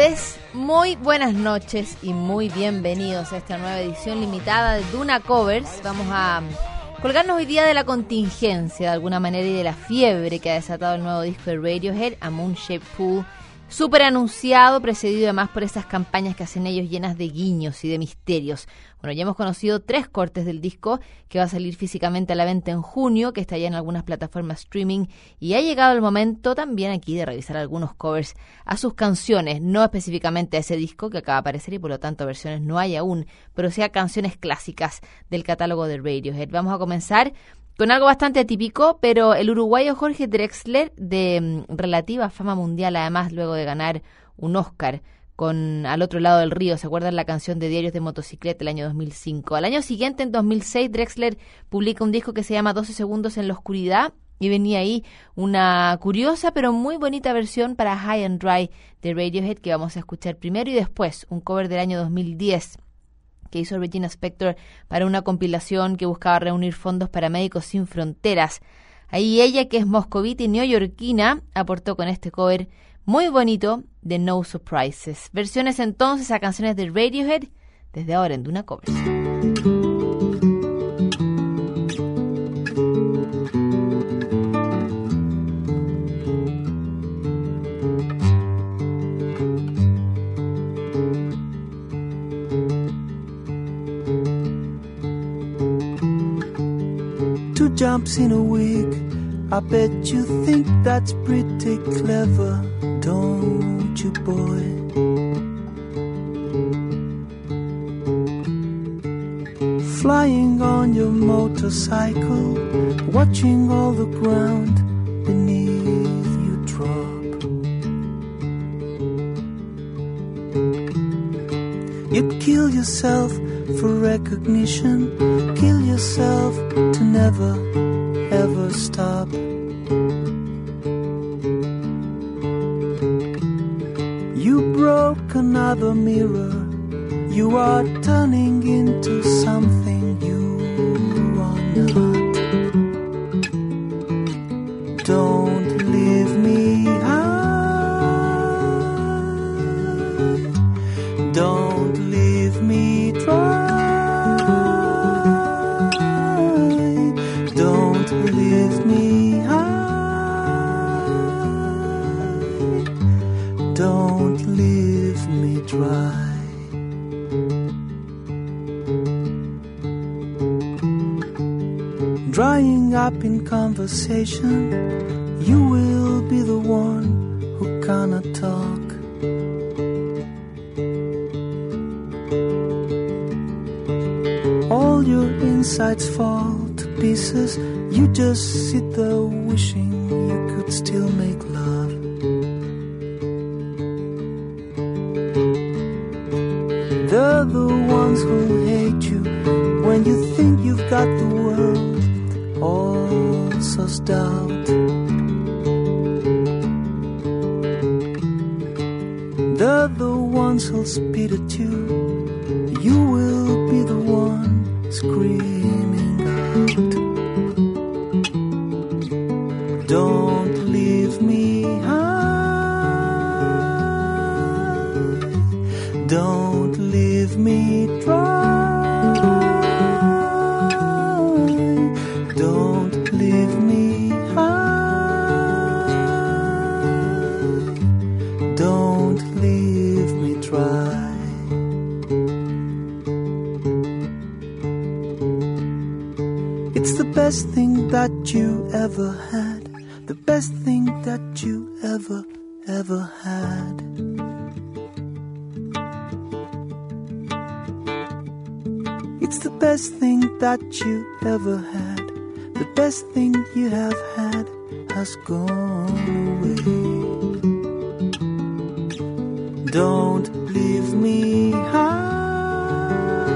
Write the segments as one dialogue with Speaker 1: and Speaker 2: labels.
Speaker 1: tardes, muy buenas noches y muy bienvenidos a esta nueva edición limitada de Duna Covers. Vamos a colgarnos hoy día de la contingencia de alguna manera y de la fiebre que ha desatado el nuevo disco de Radiohead, A Moon Shaped Pool, súper anunciado, precedido además por esas campañas que hacen ellos llenas de guiños y de misterios. Bueno, ya hemos conocido 3 cortes del disco que va a salir físicamente a la venta en junio, que está ya en algunas plataformas streaming, y ha llegado el momento también aquí de revisar algunos covers a sus canciones, no específicamente a ese disco que acaba de aparecer y por lo tanto versiones no hay aún, pero sí a canciones clásicas del catálogo de Radiohead. Vamos a comenzar con algo bastante atípico, pero el uruguayo Jorge Drexler, de relativa fama mundial, además luego de ganar un Oscar con Al otro lado del río, ¿se acuerdan la canción de Diarios de Motocicleta el año 2005? Al año siguiente, en 2006, Drexler publica un disco que se llama 12 segundos en la oscuridad, y venía ahí una curiosa pero muy bonita versión para High and Dry de Radiohead, que vamos a escuchar primero, y después un cover del año 2010 que hizo Regina Spektor para una compilación que buscaba reunir fondos para Médicos Sin Fronteras. Ahí ella, que es moscovita y neoyorquina, aportó con este cover muy bonito de No Surprises. Versiones entonces a canciones de Radiohead desde ahora en Duna Covers.
Speaker 2: 2 jumps in a week, I bet you think that's pretty clever, don't you, boy? Flying on your motorcycle, watching all the ground beneath you drop. You'd kill yourself for recognition, kill yourself to never, ever stop. You broke another mirror, you are turning into something you are not. Don't leave me high, don't leave me dry. Leave me high, don't leave me dry. Drying up in conversation, you will be the one who cannot talk. All your insides fall to pieces, you just sit there wishing you could still make love. They're the ones who hate you when you think you've got the world all so stout. They're the ones who'll spit at you, you will be the one screaming out. Don't leave me high, don't leave me dry, don't leave me high, don't leave me dry. It's the best thing that you ever had, the best thing that you ever had. It's the best thing that you ever had, the best thing you have had has gone away. Don't leave me high,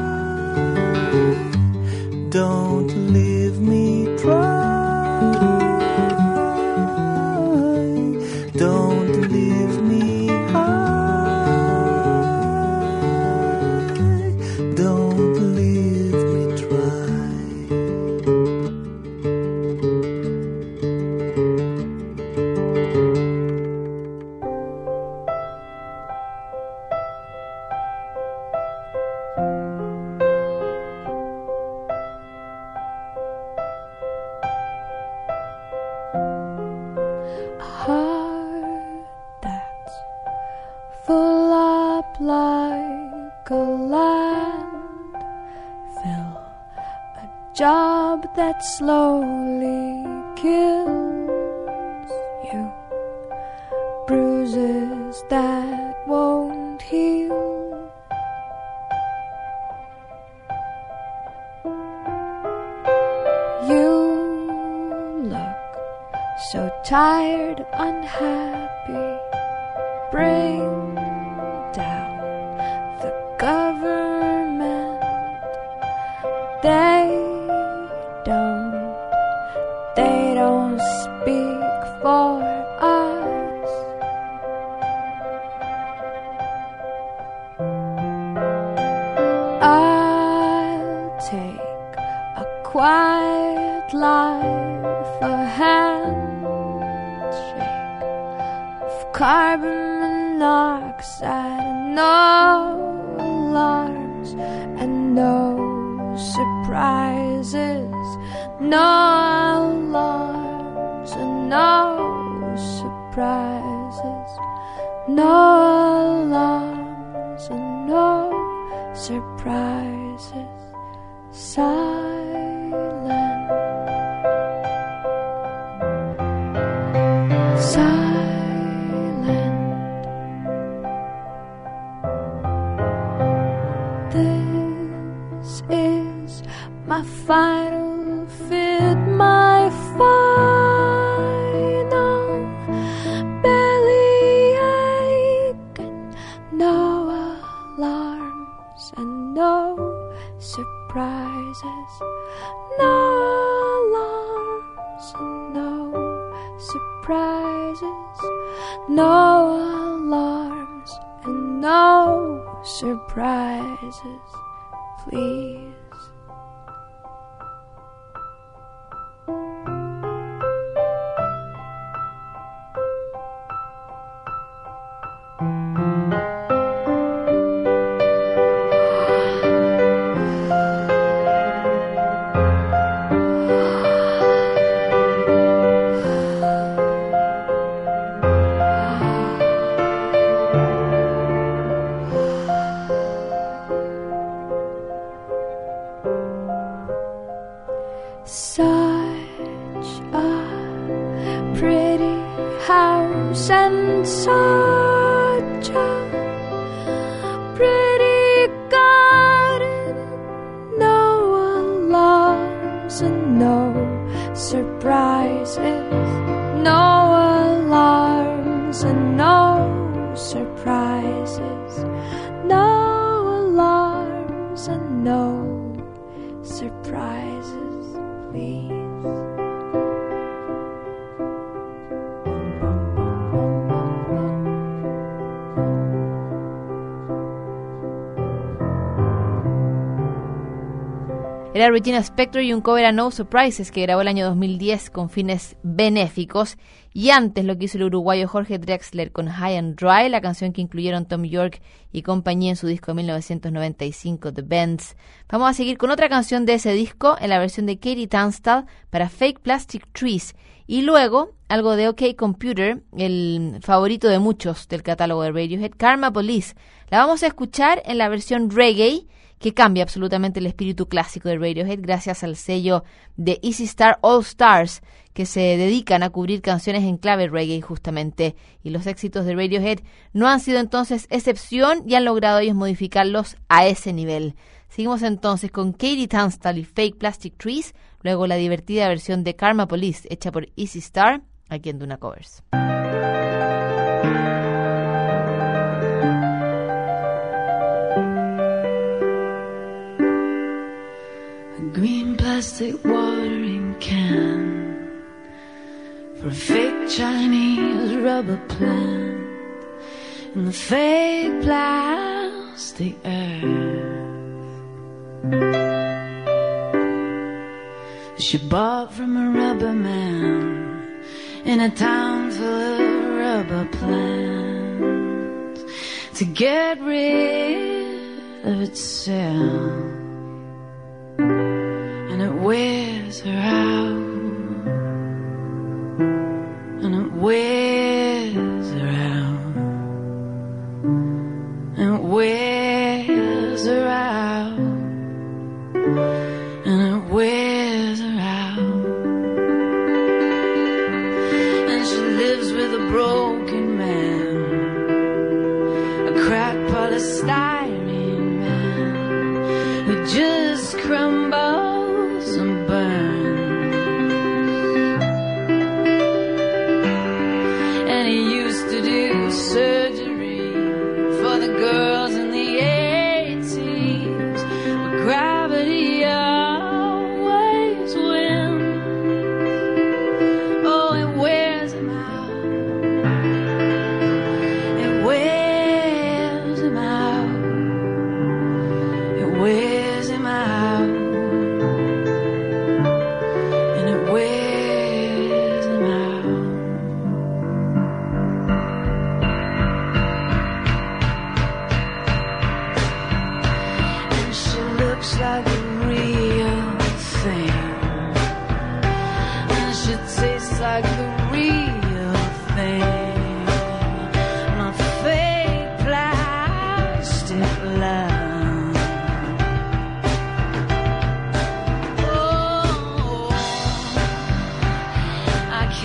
Speaker 2: don't leave me dry. Don't leave me high, don't leave me dry.
Speaker 3: job that slowly kills you, bruises that won't heal. You look so tired, unhappy. Bring down the government. They don't speak for us. I'll take a quiet life, a handshake of carbon monoxide, and no alarms and no surprises, no alarms and no surprises, no alarms and no surprises. Silent, silent. This is my final fit, my final bellyache, and no alarms and no surprises, no alarms and no surprises, no alarms and no surprises, please. Such a pretty house and such a pretty garden, no alarms and no surprises, no alarms and no surprises, no alarms and no surprises, please.
Speaker 1: Era Regina Spektor y un cover a No Surprises que grabó el año 2010 con fines benéficos. Y antes lo que hizo el uruguayo Jorge Drexler con High and Dry, la canción que incluyeron Tom York y compañía en su disco de 1995, The Bends. Vamos a seguir con otra canción de ese disco en la versión de Katie Tunstall para Fake Plastic Trees. Y luego algo de OK Computer, el favorito de muchos del catálogo de Radiohead, Karma Police. La vamos a escuchar en la versión reggae, que cambia absolutamente el espíritu clásico de Radiohead gracias al sello de Easy Star All Stars, que se dedican a cubrir canciones en clave reggae justamente. Y los éxitos de Radiohead no han sido entonces excepción y han logrado ellos modificarlos a ese nivel. Seguimos entonces con Katie Tunstall y Fake Plastic Trees, luego la divertida versión de Karma Police hecha por Easy Star, aquí en Duna Covers.
Speaker 4: Green plastic watering can for a fake Chinese rubber plant in the fake plastic earth she bought from a rubber man in a town full of rubber plants to get rid of itself. And it wears her out, and it wears her out, and it wears her out, and it wears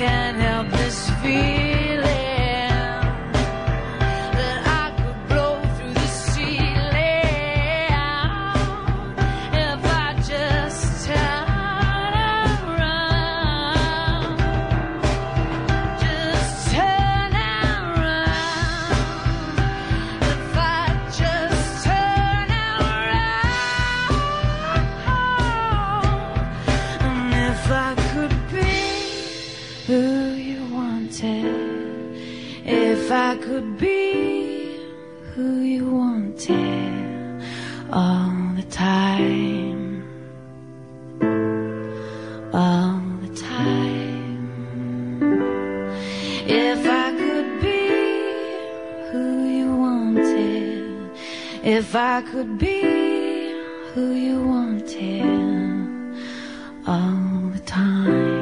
Speaker 4: can't help this feeling that I could blow through the ceiling if I just turn around. Just turn around. If I just turn around. And if I could be who you wanted, if I could be who you wanted all the time, all the time. If I could be who you wanted, if I could be who you wanted all the time.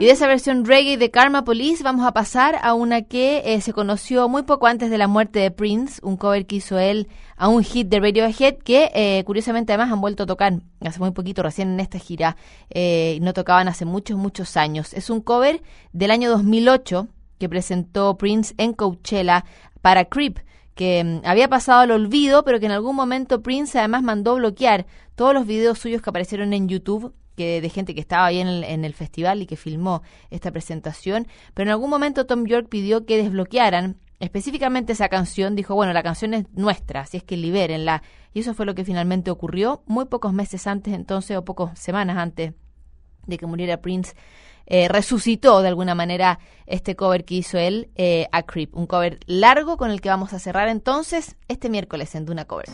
Speaker 1: Y de esa versión reggae de Karma Police vamos a pasar a una que se conoció muy poco antes de la muerte de Prince, un cover que hizo él a un hit de Radiohead que curiosamente además han vuelto a tocar hace muy poquito, recién en esta gira, no tocaban hace muchos años. Es un cover del año 2008 que presentó Prince en Coachella para Creep, que había pasado al olvido, pero que en algún momento Prince además mandó bloquear todos los videos suyos que aparecieron en YouTube, de gente que estaba ahí en el festival y que filmó esta presentación, pero en algún momento Tom York pidió que desbloquearan específicamente esa canción. Dijo, bueno, la canción es nuestra, así es que libérenla, y eso fue lo que finalmente ocurrió muy pocos meses antes entonces, o pocas semanas antes de que muriera Prince. Resucitó de alguna manera este cover que hizo él a Creep, un cover largo con el que vamos a cerrar entonces este miércoles en Duna Covers.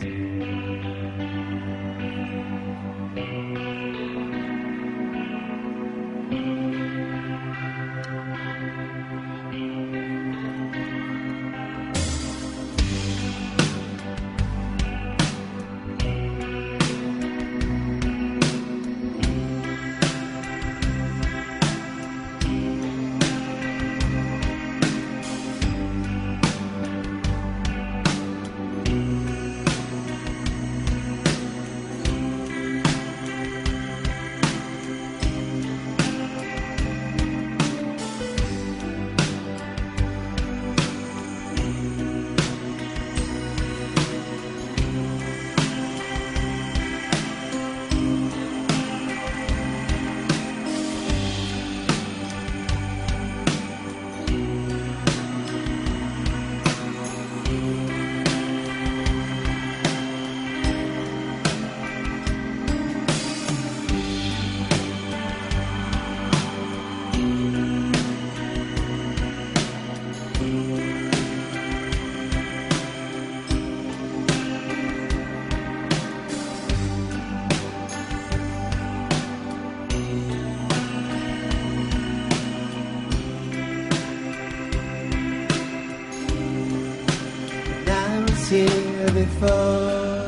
Speaker 2: Here before,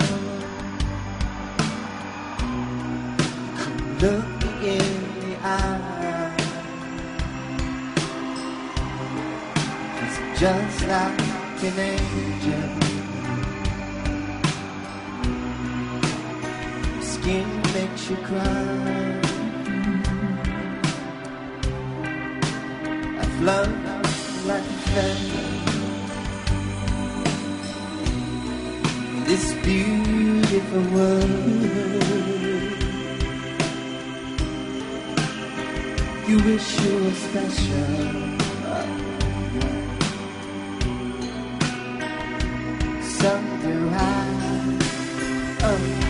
Speaker 2: look in the eye. It's just like an angel. Your skin makes you cry. I've loved like that. This beautiful world, you wish you were special. So do I. Oh.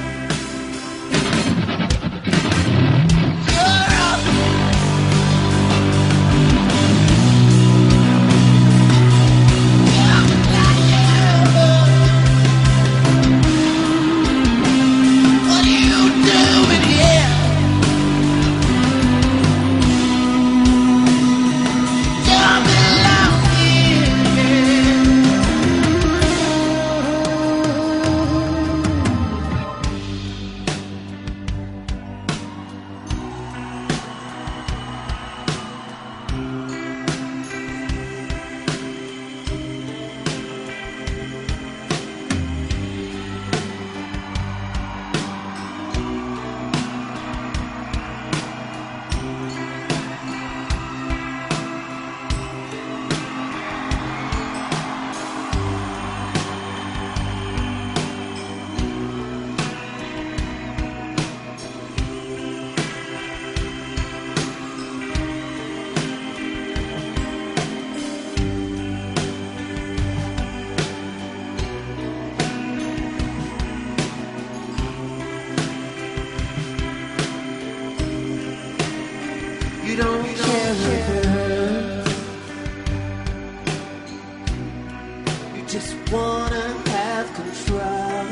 Speaker 2: Don't care if it hurts. You just wanna have control.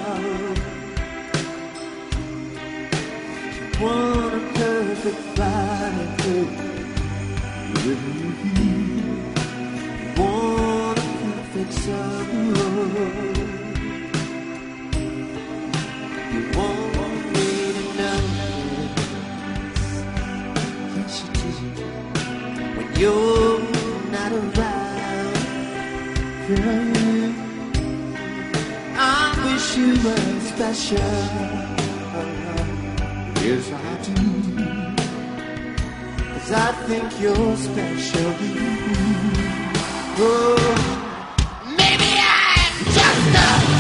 Speaker 2: You want a perfect body. You want a perfect soul. You want me to know. Yes, you do. I wish you were special. Yes, I do. 'Cause I think you're special. Oh, maybe I'm just a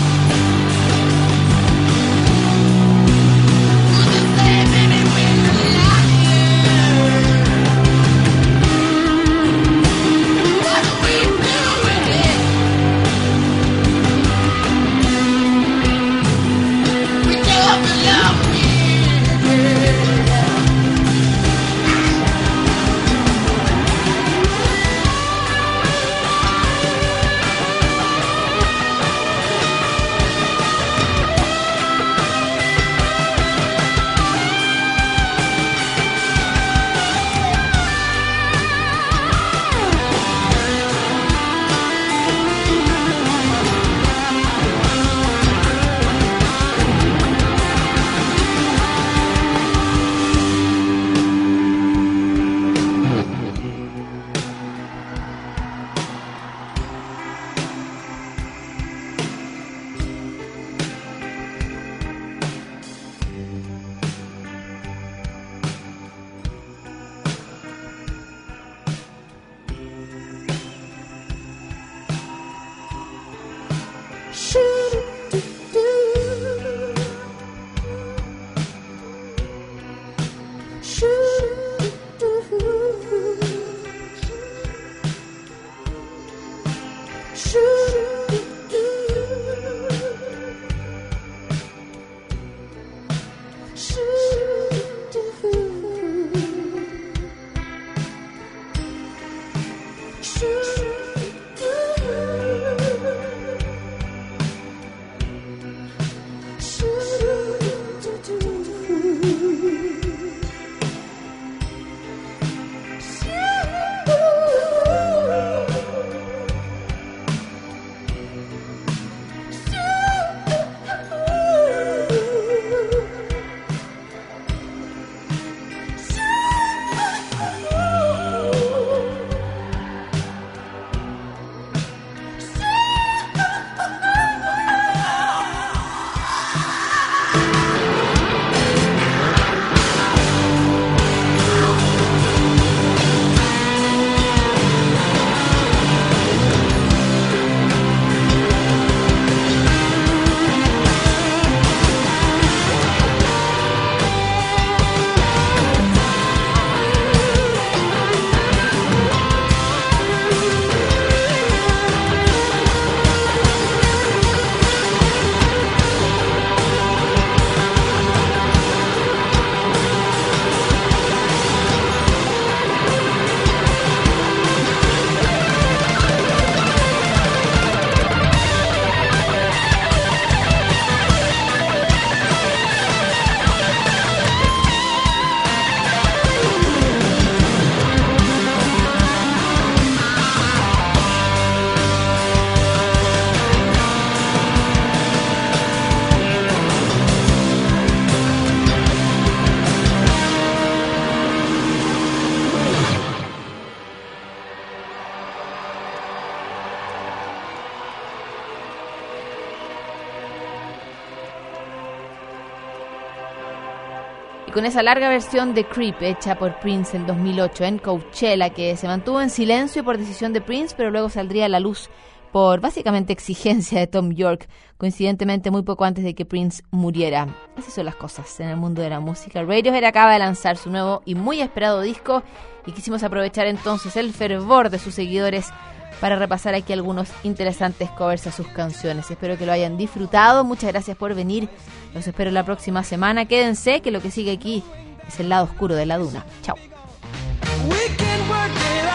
Speaker 1: Y con esa larga versión de Creep hecha por Prince en 2008 en Coachella, que se mantuvo en silencio por decisión de Prince, pero luego saldría a la luz por básicamente exigencia de Tom York, coincidentemente muy poco antes de que Prince muriera. Así son las cosas en el mundo de la música. Radiohead acaba de lanzar su nuevo y muy esperado disco y quisimos aprovechar entonces el fervor de sus seguidores para repasar aquí algunos interesantes covers a sus canciones. Espero que lo hayan disfrutado. Muchas gracias por venir. Los espero la próxima semana. Quédense, que lo que sigue aquí es el lado oscuro de la duna. Chao.